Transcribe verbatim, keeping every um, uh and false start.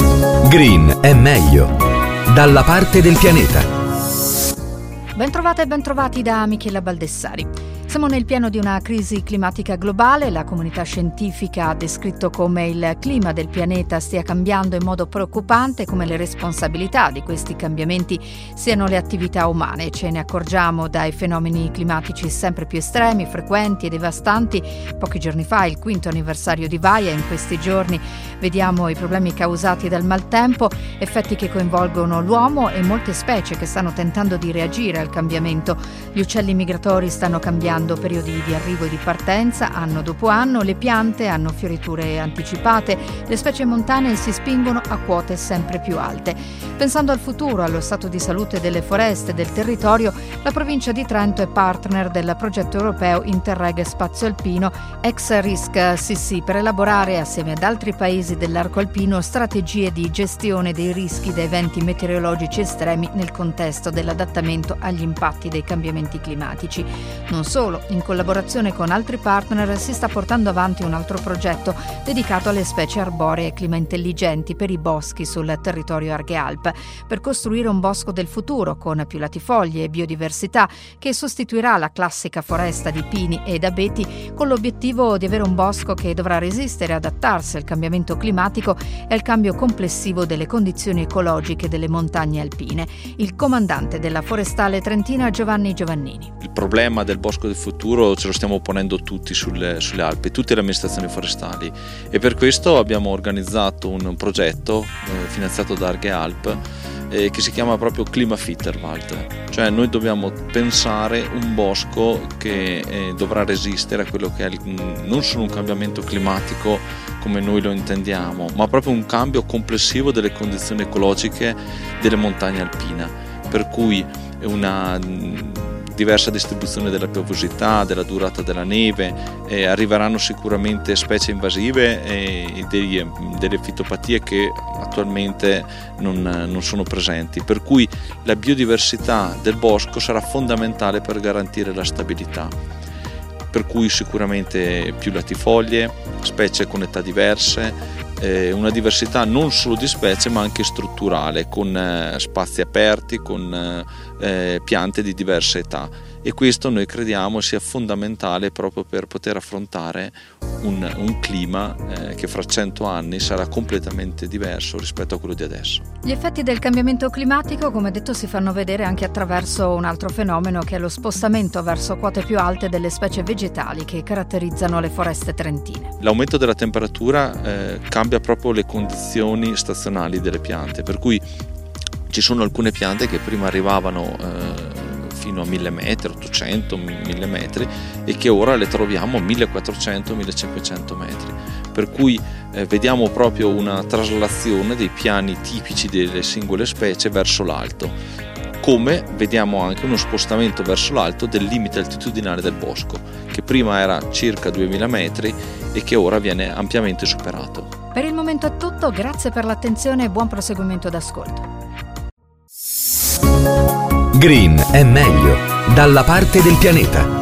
Green è meglio. Dalla parte del pianeta. Bentrovate e bentrovati da Michela Baldessari. Siamo nel pieno di una crisi climatica globale. La comunità scientifica ha descritto come il clima del pianeta stia cambiando in modo preoccupante e come le responsabilità di questi cambiamenti siano le attività umane. Ce ne accorgiamo dai fenomeni climatici sempre più estremi, frequenti e devastanti. Pochi giorni fa, il quinto anniversario di Vaia, in questi giorni vediamo i problemi causati dal maltempo, effetti che coinvolgono l'uomo e molte specie che stanno tentando di reagire al cambiamento. Gli uccelli migratori stanno cambiando periodi di arrivo e di partenza anno dopo anno, le piante hanno fioriture anticipate, le specie montane si spingono a quote sempre più alte. Pensando al futuro, allo stato di salute delle foreste e del territorio, la provincia di Trento è partner del progetto europeo Interreg Spazio Alpino ex Risk C C per elaborare, assieme ad altri paesi dell'arco alpino, strategie di gestione dei rischi da eventi meteorologici estremi nel contesto dell'adattamento agli impatti dei cambiamenti climatici. Non solo, in collaborazione con altri partner si sta portando avanti un altro progetto dedicato alle specie arboree e clima intelligenti per i boschi sul territorio Arghe-Alp, per costruire un bosco del futuro con più latifoglie e biodiversità che sostituirà la classica foresta di pini ed abeti, con l'obiettivo di avere un bosco che dovrà resistere e adattarsi al cambiamento climatico e al cambio complessivo delle condizioni ecologiche delle montagne alpine. Il comandante della Forestale Trentina, Giovanni Giovannini. Il problema del bosco del futuro ce lo stiamo ponendo tutti sulle, sulle Alpi, tutte le amministrazioni forestali, e per questo abbiamo organizzato un progetto eh, finanziato da Arghe-Alp eh, che si chiama proprio Klimafitterwald, cioè noi dobbiamo pensare un bosco che eh, dovrà resistere a quello che è il, non solo un cambiamento climatico come noi lo intendiamo, ma proprio un cambio complessivo delle condizioni ecologiche delle montagne alpine, per cui una diversa distribuzione della piovosità, della durata della neve, eh, arriveranno sicuramente specie invasive e degli, delle fitopatie che attualmente non, non sono presenti, per cui la biodiversità del bosco sarà fondamentale per garantire la stabilità, per cui sicuramente più latifoglie, specie con età diverse, eh, una diversità non solo di specie ma anche strutturale, con eh, spazi aperti, con eh, piante di diverse età, e questo noi crediamo sia fondamentale proprio per poter affrontare un, un clima eh, che fra cento anni sarà completamente diverso rispetto a quello di adesso. Gli effetti del cambiamento climatico, come detto, si fanno vedere anche attraverso un altro fenomeno che è lo spostamento verso quote più alte delle specie vegetali che caratterizzano le foreste trentine. L'aumento della temperatura eh, cambia proprio le condizioni stazionali delle piante, per cui ci sono alcune piante che prima arrivavano eh, fino a mille metri, ottocento, mille metri, e che ora le troviamo a millequattrocento, millecinquecento metri, per cui eh, vediamo proprio una traslazione dei piani tipici delle singole specie verso l'alto, come vediamo anche uno spostamento verso l'alto del limite altitudinale del bosco, che prima era circa duemila metri e che ora viene ampiamente superato. Per il momento è tutto, grazie per l'attenzione e buon proseguimento d'ascolto. Green è meglio. Dalla parte del pianeta.